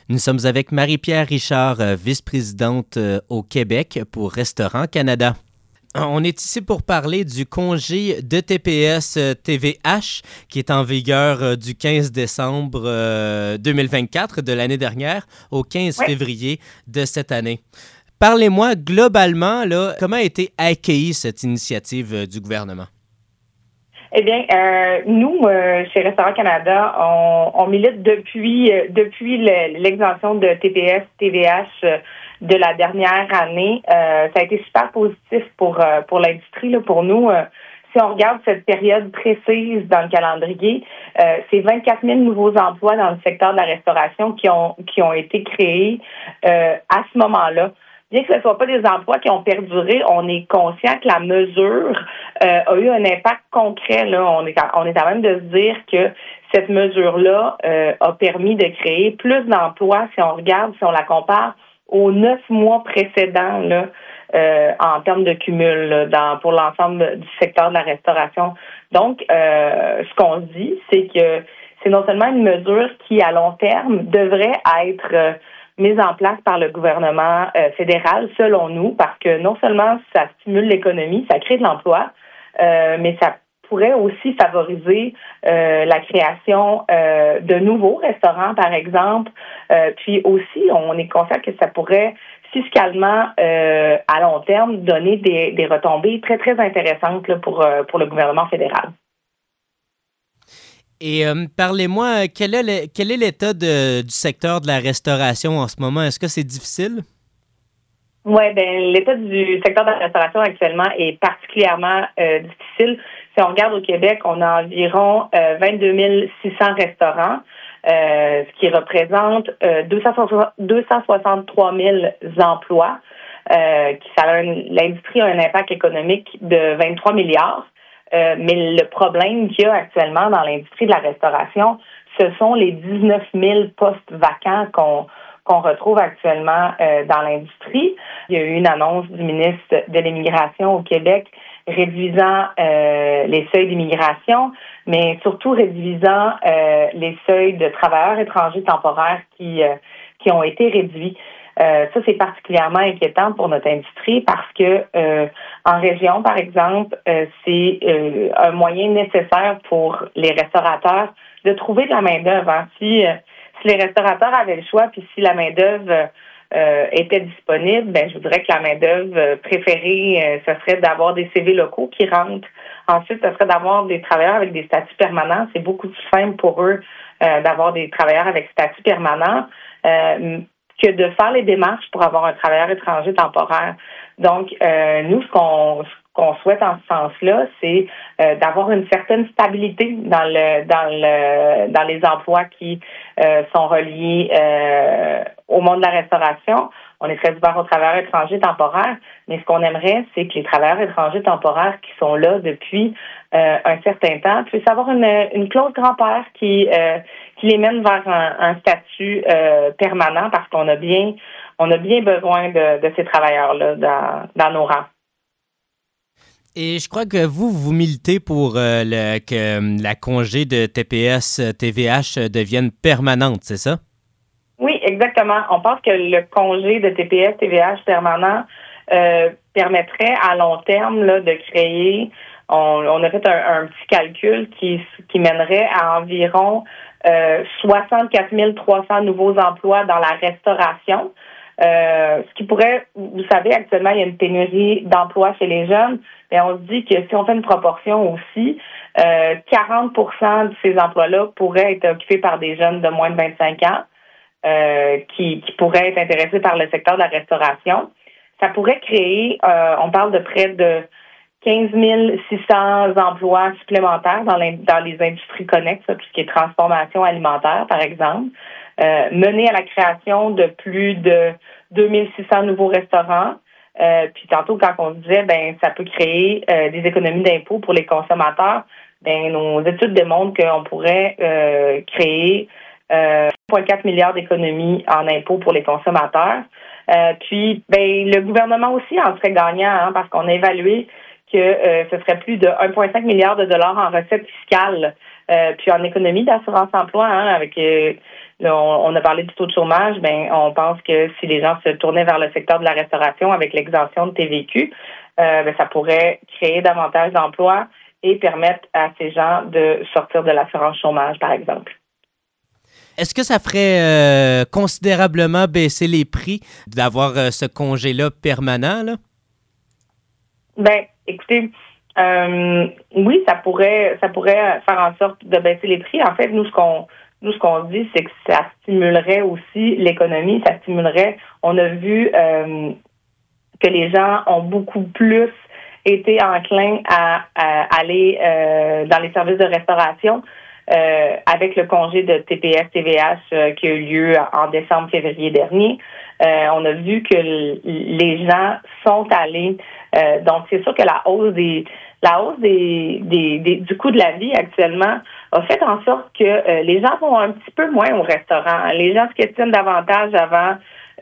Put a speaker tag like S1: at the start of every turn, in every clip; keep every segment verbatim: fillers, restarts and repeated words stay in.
S1: Nous sommes avec Marie-Pierre Richard, euh, vice-présidente euh, au Québec pour Restaurants Canada. On est ici pour parler du congé de T P S T V H qui est en vigueur euh, du quinze décembre euh, deux mille vingt-quatre de l'année dernière au quinze
S2: Oui.
S1: février de cette année. Parlez-moi globalement, là, comment a été accueillie cette initiative euh, du gouvernement?
S2: Eh bien, euh, nous, euh, chez Restaurants Canada, on, on milite depuis euh, depuis le- l'exemption de T P S T V H euh, de la dernière année. Euh, ça a été super positif pour euh, pour l'industrie, là, pour nous. Euh, si on regarde cette période précise dans le calendrier, euh, c'est vingt-quatre mille nouveaux emplois dans le secteur de la restauration qui ont qui ont été créés euh, à ce moment-là. Bien que ce ne soit pas des emplois qui ont perduré, on est conscient que la mesure euh, a eu un impact concret. Là. On est, on est à même de se dire que cette mesure-là euh, a permis de créer plus d'emplois si on regarde, si on la compare aux neuf mois précédents là, euh, en termes de cumul là, dans, pour l'ensemble du secteur de la restauration. Donc, euh, ce qu'on se dit, c'est que c'est non seulement une mesure qui, à long terme, devrait être euh, mise en place par le gouvernement euh, fédéral, selon nous, parce que non seulement ça stimule l'économie, ça crée de l'emploi, euh, mais ça pourrait aussi favoriser euh, la création euh, de nouveaux restaurants, par exemple. Euh, puis aussi, on est conscient que ça pourrait fiscalement, euh, à long terme, donner des, des retombées très, très intéressantes là, pour, euh, pour le gouvernement fédéral.
S1: Et euh, parlez-moi, quel est, le- quel est l'état de- du secteur de la restauration en ce moment? Est-ce que c'est difficile?
S2: Oui, ben l'état du secteur de la restauration actuellement est particulièrement euh, difficile. Si on regarde au Québec, on a environ euh, vingt-deux mille six cents restaurants, euh, ce qui représente euh, deux cent soixante-trois mille emplois. Euh, qui ça a un- l'industrie a un impact économique de vingt-trois milliards. Euh, mais le problème qu'il y a actuellement dans l'industrie de la restauration, ce sont les dix-neuf mille postes vacants qu'on qu'on retrouve actuellement euh, dans l'industrie. Il y a eu une annonce du ministre de l'Immigration au Québec réduisant euh, les seuils d'immigration, mais surtout réduisant euh, les seuils de travailleurs étrangers temporaires qui, euh, qui ont été réduits. Euh, ça, c'est particulièrement inquiétant pour notre industrie parce que euh, en région, par exemple, euh, c'est euh, un moyen nécessaire pour les restaurateurs de trouver de la main-d'œuvre. Hein. Si, euh, si les restaurateurs avaient le choix, puis si la main-d'œuvre euh, était disponible, ben je voudrais que la main-d'œuvre euh, préférée, euh, ce serait d'avoir des C V locaux qui rentrent. Ensuite, ce serait d'avoir des travailleurs avec des statuts permanents. C'est beaucoup plus simple pour eux euh, d'avoir des travailleurs avec statut permanent. Euh, que de faire les démarches pour avoir un travailleur étranger temporaire. Donc, euh, nous, ce qu'on, ce qu'on souhaite en ce sens-là, c'est euh, d'avoir une certaine stabilité dans le dans le dans les emplois qui euh, sont reliés euh, au monde de la restauration. On est très ouvert aux travailleurs étrangers temporaires, mais ce qu'on aimerait, c'est que les travailleurs étrangers temporaires qui sont là depuis euh, un certain temps puissent avoir une, une clause grand-père qui euh, qui les mène vers un, un statut euh, permanent parce qu'on a bien on a bien besoin de, de ces travailleurs-là dans, dans nos rangs.
S1: Et je crois que vous, vous militez pour euh, le, que euh, la congé de T P S T V H devienne permanente, c'est ça?
S2: Oui, exactement. On pense que le congé de T P S T V H permanent euh, permettrait à long terme là, de créer, on, on a fait un, un petit calcul qui, qui mènerait à environ euh, soixante-quatre mille trois cents nouveaux emplois dans la restauration. Euh, ce qui pourrait, vous savez, actuellement, il y a une pénurie d'emplois chez les jeunes, mais on se dit que si on fait une proportion aussi, euh, quarante pour cent de ces emplois-là pourraient être occupés par des jeunes de moins de vingt-cinq ans. Euh, qui, qui pourraient être intéressés par le secteur de la restauration. Ça pourrait créer, euh, on parle de près de quinze mille six cents emplois supplémentaires dans, dans les industries connexes, tout ce qui est transformation alimentaire, par exemple, euh, mener à la création de plus de deux mille six cents nouveaux restaurants. Euh, puis tantôt, quand on disait, ben, ça peut créer euh, des économies d'impôts pour les consommateurs, ben, nos études démontrent qu'on pourrait euh, créer euh, un virgule quatre milliards d'économies en impôts pour les consommateurs. Euh, puis, ben, le gouvernement aussi en serait gagnant, hein, parce qu'on a évalué que euh, ce serait plus de un virgule cinq milliard de dollars en recettes fiscales, euh, puis en économie d'assurance emploi, hein, avec euh, là, on, on a parlé du taux de chômage, ben on pense que si les gens se tournaient vers le secteur de la restauration avec l'exemption de T V Q, euh, ben, ça pourrait créer davantage d'emplois et permettre à ces gens de sortir de l'assurance chômage, par exemple.
S1: Est-ce que ça ferait euh, considérablement baisser les prix d'avoir euh, ce congé-là permanent, là?
S2: Ben, écoutez, euh, oui, ça pourrait, ça pourrait faire en sorte de baisser les prix. En fait, nous, ce qu'on, nous, ce qu'on dit, c'est que ça stimulerait aussi l'économie, ça stimulerait. On a vu euh, que les gens ont beaucoup plus été enclins à, à aller euh, dans les services de restauration. Euh, avec le congé de T P S T V H euh, qui a eu lieu en décembre-février dernier, euh, on a vu que l- les gens sont allés. Euh, donc, c'est sûr que la hausse des la hausse des, des, des du coût de la vie actuellement a fait en sorte que euh, les gens vont un petit peu moins au restaurant. Les gens se questionnent davantage avant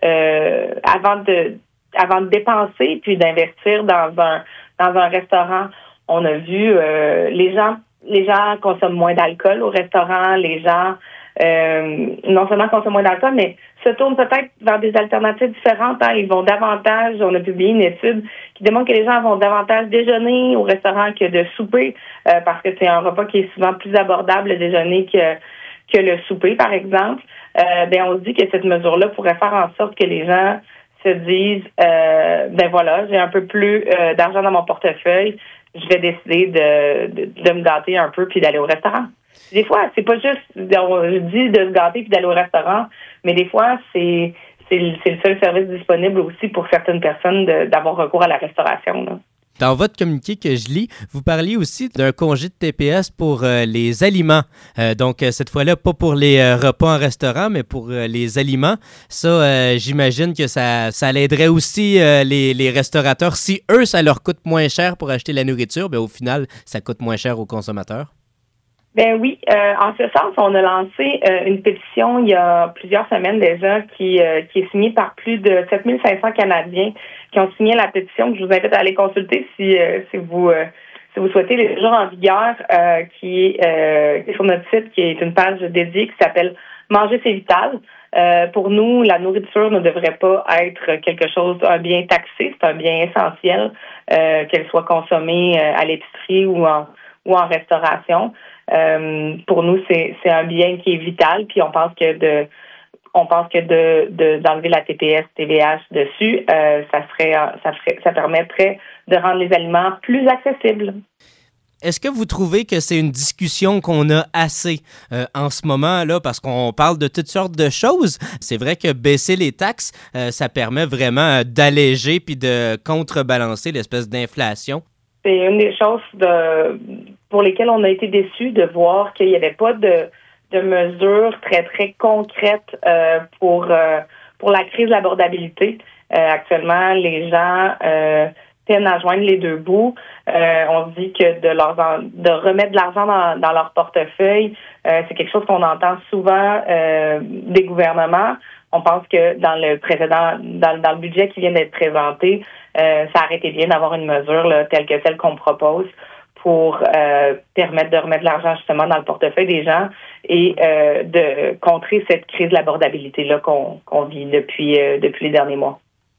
S2: euh, avant de avant de dépenser puis d'investir dans un dans un restaurant. On a vu euh, les gens Les gens consomment moins d'alcool au restaurant. Les gens, euh, non seulement consomment moins d'alcool, mais se tournent peut-être vers des alternatives différentes. Hein. Ils vont davantage, on a publié une étude qui démontre que les gens vont davantage déjeuner au restaurant que de souper, euh, parce que c'est un repas qui est souvent plus abordable, le déjeuner, que, que le souper, par exemple. Euh, ben, on se dit que cette mesure-là pourrait faire en sorte que les gens se disent, euh, ben voilà, j'ai un peu plus euh, d'argent dans mon portefeuille, je vais décider de, de, de me gâter un peu puis d'aller au restaurant. Des fois, c'est pas juste, je dis de se gâter puis d'aller au restaurant, mais des fois, c'est c'est le, c'est le seul service disponible aussi pour certaines personnes de, d'avoir recours à la restauration, là.
S1: Dans votre communiqué que je lis, vous parliez aussi d'un congé de T P S pour euh, les aliments. Euh, donc, euh, cette fois-là, pas pour les euh, repas en restaurant, mais pour euh, les aliments. Ça, euh, j'imagine que ça, ça l'aiderait aussi euh, les, les restaurateurs. Si eux, ça leur coûte moins cher pour acheter la nourriture, bien, au final, ça coûte moins cher aux consommateurs.
S2: Ben oui, euh, en ce sens, on a lancé euh, une pétition il y a plusieurs semaines déjà qui, euh, qui est signée par plus de sept mille cinq cents Canadiens qui ont signé la pétition que je vous invite à aller consulter si, euh, si vous euh, si vous souhaitez. Les jours en vigueur, euh, qui, euh, qui est sur notre site, qui est une page dédiée qui s'appelle Manger c'est vital. Euh, pour nous, la nourriture ne devrait pas être quelque chose, un bien taxé, c'est un bien essentiel, euh, qu'elle soit consommée euh, à l'épicerie ou en ou en restauration. Euh, pour nous, c'est, c'est un bien qui est vital, puis on pense que de on pense que de, de d'enlever la T P S T V H dessus, euh, ça serait ça ferait ça permettrait de rendre les aliments plus accessibles.
S1: Est-ce que vous trouvez que c'est une discussion qu'on a assez euh, en ce moment là, parce qu'on parle de toutes sortes de choses? C'est vrai que baisser les taxes, euh, ça permet vraiment d'alléger puis de contrebalancer l'espèce d'inflation.
S2: C'est une des choses de, pour lesquelles on a été déçus de voir qu'il n'y avait pas de, de mesures très, très concrètes euh, pour, euh, pour la crise de l'abordabilité. Euh, actuellement, les gens euh, peinent à joindre les deux bouts. Euh, on se dit que de, leur, de remettre de l'argent dans, dans leur portefeuille, euh, c'est quelque chose qu'on entend souvent euh, des gouvernements. On pense que dans le précédent, dans, dans le budget qui vient d'être présenté, euh, ça aurait été bien d'avoir une mesure là, telle que celle qu'on propose pour euh, permettre de remettre de l'argent justement dans le portefeuille des gens et euh, de contrer cette crise de l'abordabilité-là qu'on, qu'on vit depuis, euh, depuis les derniers mois.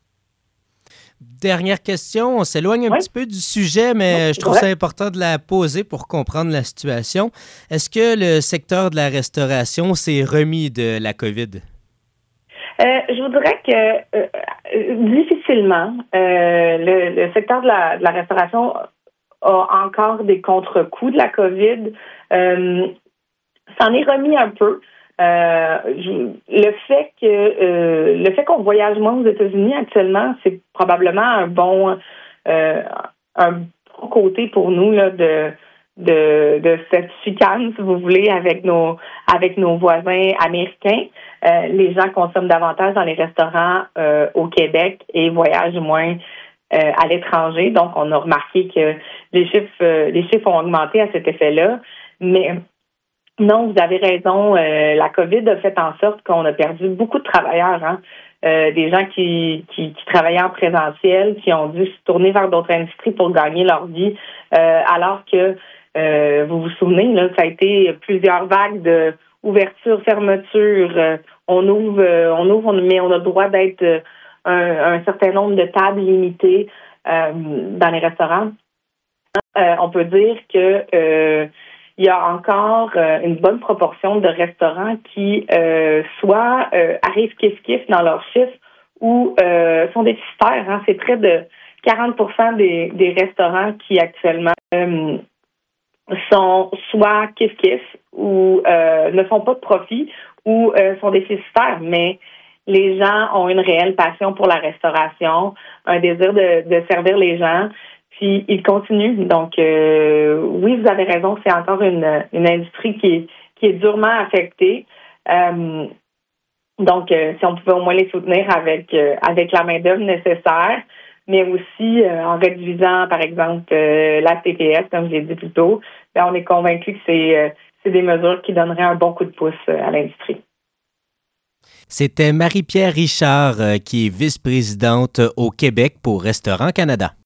S1: Dernière question, on s'éloigne un
S2: oui.
S1: petit peu du sujet, mais
S2: oui,
S1: je trouve
S2: ouais.
S1: ça important de la poser pour comprendre la situation. Est-ce que le secteur de la restauration s'est remis de la COVID?
S2: Euh, je voudrais que euh, difficilement, euh, le, le secteur de la, de la restauration a encore des contre-coups de la COVID. Euh, s'en est remis un peu. Euh, je, le fait que euh, le fait qu'on voyage moins aux États-Unis actuellement, c'est probablement un bon euh, un bon côté pour nous là, de de de cette chicane, si vous voulez, avec nos avec nos voisins américains. Euh, les gens consomment davantage dans les restaurants euh, au Québec et voyagent moins euh, à l'étranger. Donc, on a remarqué que les chiffres euh, les chiffres ont augmenté à cet effet-là. Mais non, vous avez raison. Euh, la COVID a fait en sorte qu'on a perdu beaucoup de travailleurs, hein? Euh, des gens qui, qui, qui travaillaient en présentiel, qui ont dû se tourner vers d'autres industries pour gagner leur vie, euh, alors que Euh, vous vous souvenez, là, ça a été plusieurs vagues de ouverture, fermeture, euh, on ouvre, euh, on ouvre, mais on a le droit d'être euh, un, un certain nombre de tables limitées euh, dans les restaurants. Euh, on peut dire que euh, il y a encore euh, une bonne proportion de restaurants qui euh, soit euh, arrivent kiff-kiff dans leurs chiffres ou euh, sont déficitaires. Hein. C'est près de quarante pour cent des, des restaurants qui actuellement euh, sont soit kiff-kiff ou euh, ne font pas de profit ou euh, sont déficitaires, mais les gens ont une réelle passion pour la restauration, un désir de, de servir les gens, puis ils continuent. Donc, euh, oui, vous avez raison, c'est encore une, une industrie qui est, qui est durement affectée. Euh, donc, euh, si on pouvait au moins les soutenir avec, euh, avec la main-d'œuvre nécessaire, mais aussi euh, en réduisant, par exemple, euh, la T P S, comme je l'ai dit plus tôt, bien, on est convaincu que c'est, euh, c'est des mesures qui donneraient un bon coup de pouce euh, à l'industrie.
S1: C'était Marie-Pierre Richard, euh, qui est vice-présidente au Québec pour Restaurants Canada.